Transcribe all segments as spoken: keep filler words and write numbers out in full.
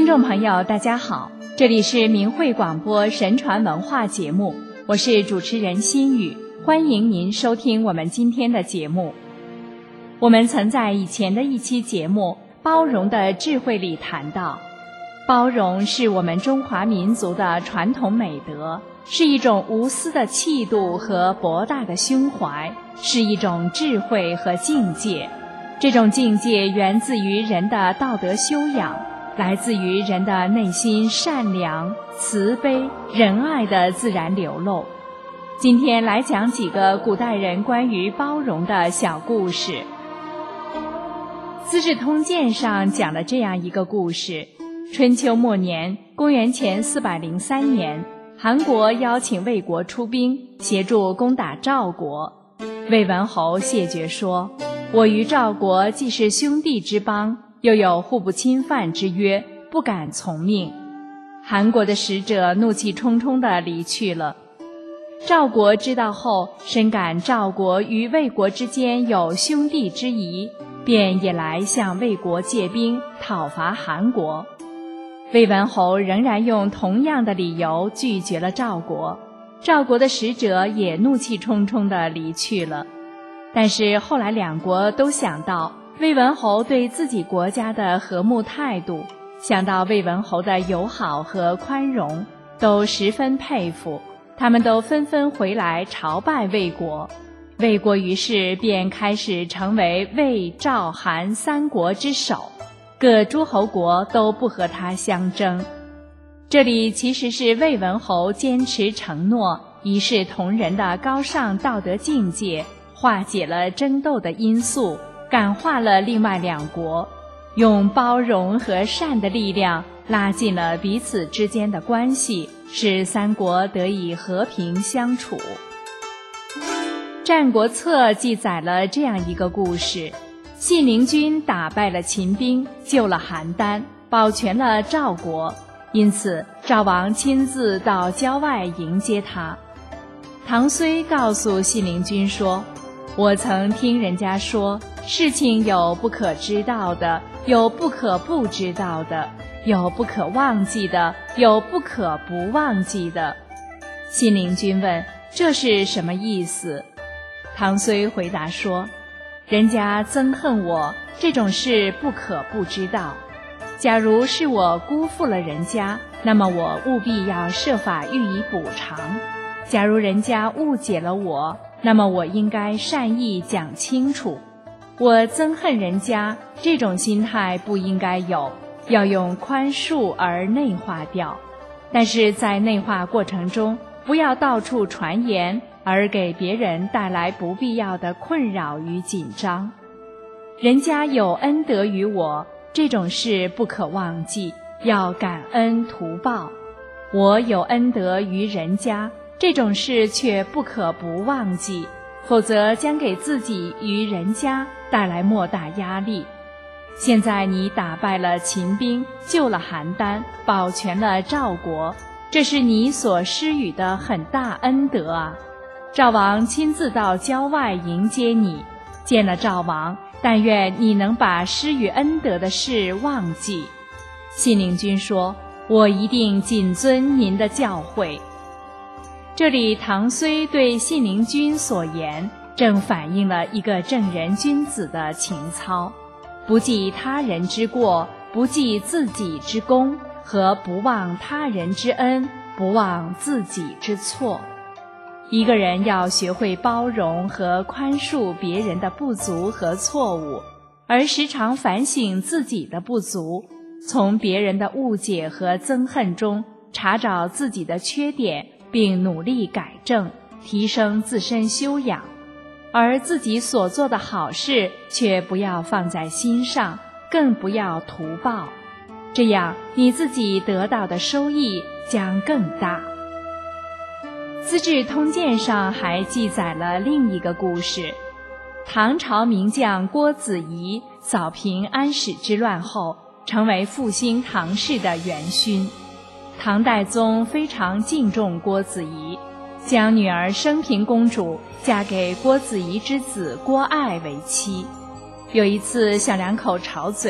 众朋友大家好，这里是明慧广播神传文化节目，我是主持人心雨，欢迎您收听我们今天的节目。我们曾在以前的一期节目包容的智慧里谈到，包容是我们中华民族的传统美德，是一种无私的气度和博大的胸怀，是一种智慧和境界。这种境界源自于人的道德修养，来自于人的内心善良、慈悲、仁爱的自然流露。今天来讲几个古代人关于包容的小故事。《资治通鉴》上讲了这样一个故事：春秋末年，公元前四百零三年，韩国邀请魏国出兵协助攻打赵国。魏文侯谢绝说，我与赵国既是兄弟之邦，又有互不侵犯之约，不敢从命。韩国的使者怒气冲冲地离去了。赵国知道后，深感赵国与魏国之间有兄弟之谊，便也来向魏国借兵讨伐韩国。魏文侯仍然用同样的理由拒绝了赵国，赵国的使者也怒气冲冲地离去了。但是后来两国都想到魏文侯对自己国家的和睦态度，想到魏文侯的友好和宽容，都十分佩服，他们都纷纷回来朝拜魏国。魏国于是便开始成为魏、赵、韩三国之首，各诸侯国都不和他相争。这里其实是魏文侯坚持承诺、一视同仁的高尚道德境界，化解了争斗的因素，感化了另外两国，用包容和善的力量拉近了彼此之间的关系，使三国得以和平相处。《战国策》记载了这样一个故事：信陵君打败了秦兵，救了邯郸，保全了赵国，因此赵王亲自到郊外迎接他。唐睢告诉信陵君说，我曾听人家说，事情有不可知道的，有不可不知道的，有不可忘记的，有不可不忘记的。信陵君问，这是什么意思？唐睢回答说，人家憎恨我，这种事不可不知道。假如是我辜负了人家，那么我务必要设法予以补偿。假如人家误解了我，那么我应该善意讲清楚。我憎恨人家，这种心态不应该有，要用宽恕而内化掉。但是在内化过程中，不要到处传言，而给别人带来不必要的困扰与紧张。人家有恩德于我，这种事不可忘记，要感恩图报。我有恩德于人家，这种事却不可不忘记，否则将给自己与人家带来莫大压力。现在你打败了秦兵，救了邯郸，保全了赵国，这是你所施予的很大恩德啊！赵王亲自到郊外迎接你，见了赵王，但愿你能把施予恩德的事忘记。信陵君说，我一定谨遵您的教诲。这里唐睢对信陵君所言，正反映了一个正人君子的情操，不计他人之过，不计自己之功，和不忘他人之恩，不忘自己之错。一个人要学会包容和宽恕别人的不足和错误，而时常反省自己的不足，从别人的误解和憎恨中查找自己的缺点，并努力改正，提升自身修养。而自己所做的好事却不要放在心上，更不要图报，这样你自己得到的收益将更大。《资治通鉴》上还记载了另一个故事：唐朝名将郭子仪扫平安史之乱后，成为复兴唐氏的元勋。唐代宗非常敬重郭子仪，将女儿升平公主嫁给郭子仪之子郭爱为妻。有一次小两口吵嘴，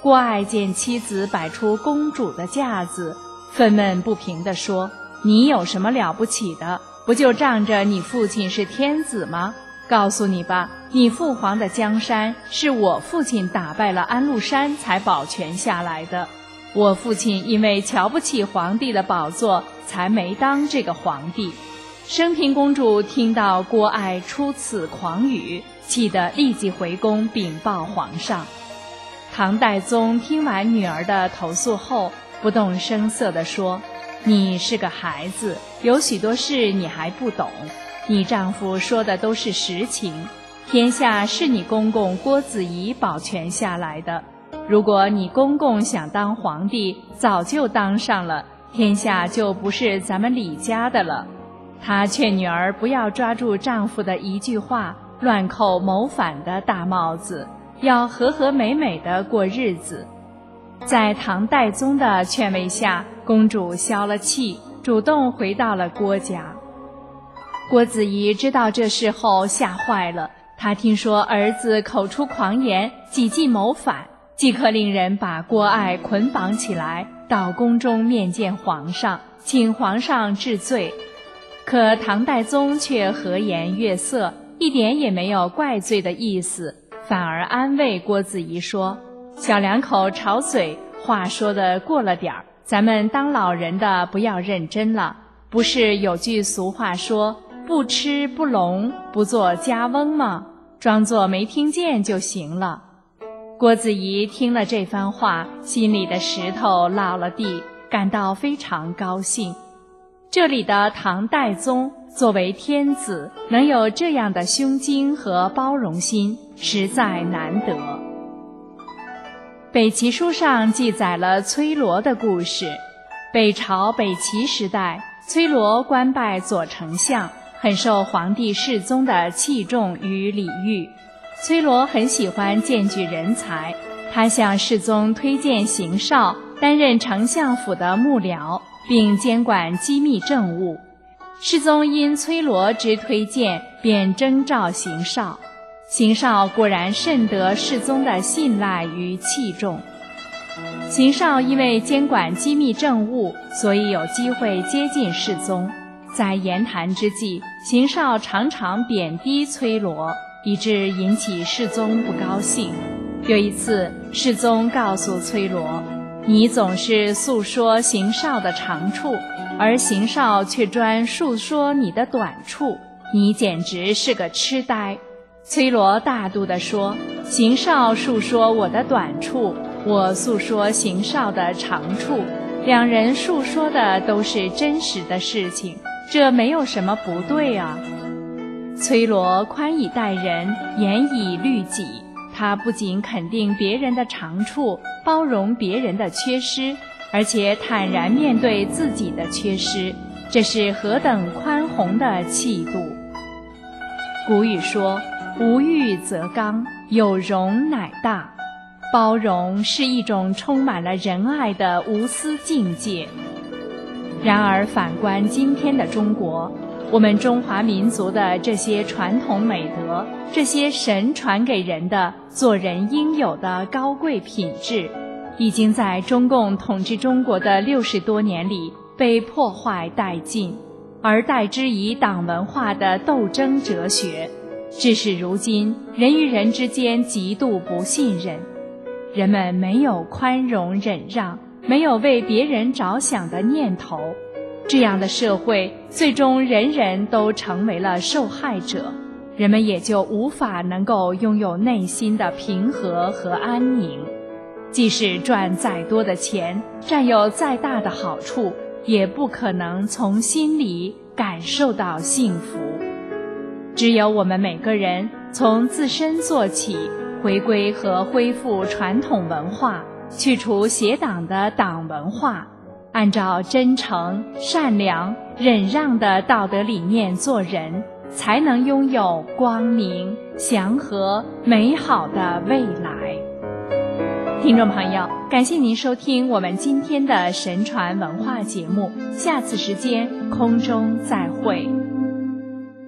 郭爱见妻子摆出公主的架子，愤懑不平地说：你有什么了不起的？不就仗着你父亲是天子吗？告诉你吧，你父皇的江山是我父亲打败了安禄山才保全下来的，我父亲因为瞧不起皇帝的宝座，才没当这个皇帝。升平公主听到郭爱出此狂语，气得立即回宫禀报皇上。唐代宗听完女儿的投诉后，不动声色地说：你是个孩子，有许多事你还不懂，你丈夫说的都是实情，天下是你公公郭子仪保全下来的，如果你公公想当皇帝，早就当上了，天下就不是咱们李家的了。她劝女儿不要抓住丈夫的一句话乱扣谋反的大帽子，要和和美美的过日子。在唐代宗的劝慰下，公主消了气，主动回到了郭家。郭子仪知道这事后吓坏了，他听说儿子口出狂言，几计谋反，即刻令人把郭爱捆绑起来，到宫中面见皇上，请皇上治罪。可唐代宗却和颜悦色，一点也没有怪罪的意思，反而安慰郭子仪说：小两口吵嘴，话说得过了点儿，咱们当老人的不要认真了。不是有句俗话说，不吃不聋不做家翁吗？装作没听见就行了。郭子仪听了这番话，心里的石头落了地，感到非常高兴。这里的唐代宗作为天子，能有这样的胸襟和包容心，实在难得。北齐书上记载了崔罗的故事。北朝北齐时代，崔罗官拜左丞相，很受皇帝世宗的器重与礼遇。崔罗很喜欢荐举人才，他向世宗推荐邢绍担任丞相府的幕僚，并监管机密政务。世宗因崔罗之推荐，便征召邢绍。邢绍果然甚得世宗的信赖与器重。邢绍因为监管机密政务，所以有机会接近世宗。在言谈之际，邢绍常常贬低崔罗，以致引起世宗不高兴。有一次，世宗告诉崔罗：你总是诉说邢绍的长处，而邢绍却专述说你的短处，你简直是个痴呆。崔罗大度地说：邢绍述说我的短处，我诉说邢绍的长处，两人述说的都是真实的事情，这没有什么不对啊。崔罗宽以待人，严以律己，他不仅肯定别人的长处，包容别人的缺失，而且坦然面对自己的缺失，这是何等宽宏的气度。古语说：无欲则刚，有容乃大。包容是一种充满了仁爱的无私境界。然而反观今天的中国，我们中华民族的这些传统美德，这些神传给人的做人应有的高贵品质，已经在中共统治中国的六十多年里被破坏殆尽，而代之以党文化的斗争哲学，致使如今人与人之间极度不信任，人们没有宽容忍让，没有为别人着想的念头，这样的社会最终人人都成为了受害者，人们也就无法能够拥有内心的平和和安宁。即使赚再多的钱，占有再大的好处，也不可能从心里感受到幸福。只有我们每个人从自身做起，回归和恢复传统文化，去除邪党的党文化，按照真诚、善良、忍让的道德理念做人，才能拥有光明、祥和、美好的未来。听众朋友，感谢您收听我们今天的神传文化节目，下次时间空中再会。